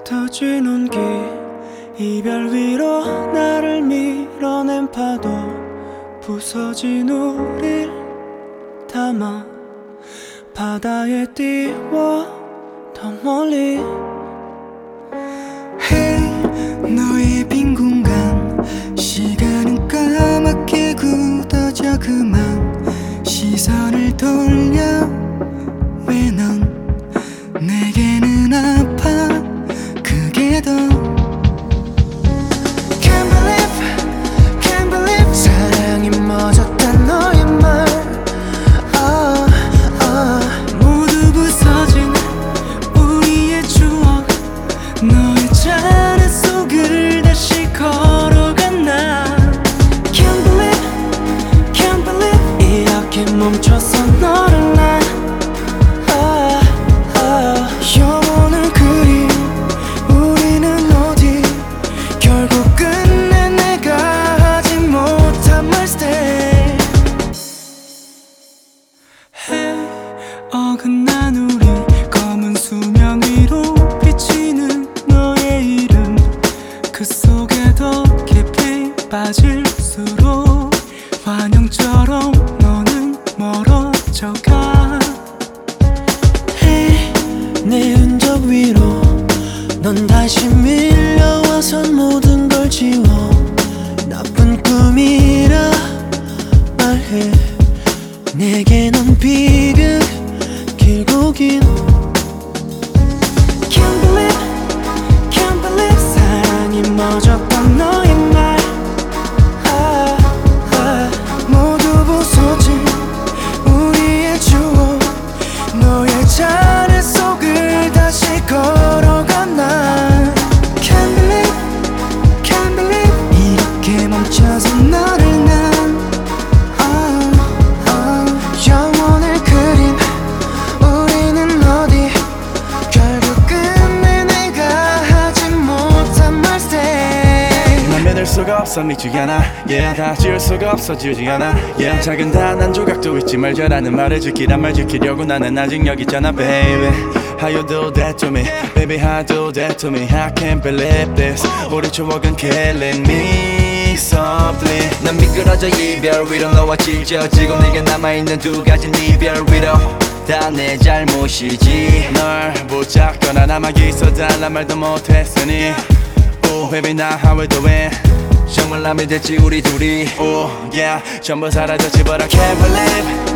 흩어진 온기 이별 위로 나를 밀어낸 파도 부서진 우릴 담아 바다에 띄워 더 멀리 Hey 너의 빈 공간 시간은 까맣게 굳어져 그만 시선을 돌려 왜 넌 내게는 아파 그게 더 Can't believe 사랑이 멎었단 너의 말 모두 부서진 우리의 추억 너의 잔해 속을 다시 걸어간 나 Can't believe 이렇게 멈춰서 너를 난 영원을 그린 우리는 어디 결국 끝내 내가 하지 못한 말 stay Hey 어긋난 우리 검은 수명 위로 비치는 너의 이름 그 속에 더 깊이 빠질수록 환영처럼 너는 멀어져가 Hey 내 흔적 위로 넌 다시 밀려와서 모든 걸 지워 나쁜 꿈이라 말해 내게 넌 비극 길고 긴 Can't believe 사랑이 멎었던 너의 말 모두 부서진 우리의 추억 너의 잔해 속을 다시 걸어간 난 Can't believe 이렇게 멈춰서 너를 난 영원을 그린 우리는 어디 결국 끝내 내가 하지 못한 말 stay 난 믿을 수가 없어 믿지 않아 yeah, 다 지울 수가 없어 지우지 않아 yeah, 작은 단 한 조각도 잊지 말자라는 말을 지키란 말 지키려고 나는 아직 여기 있잖아 baby How you do that to me baby how you do that to me I can't believe this 우리 추억은 killing me softly 난 미끄러져 이별 위로 너와 찢어지고 내게 남아있는 두 가지 이별 위로 다 내 잘못이지 널 붙잡거나 남아 있어달란 말도 못했으니 Oh baby now how we doing 정말 남이 됐지 우리 둘이 Oh yeah 전부 사라졌지 but I can't believe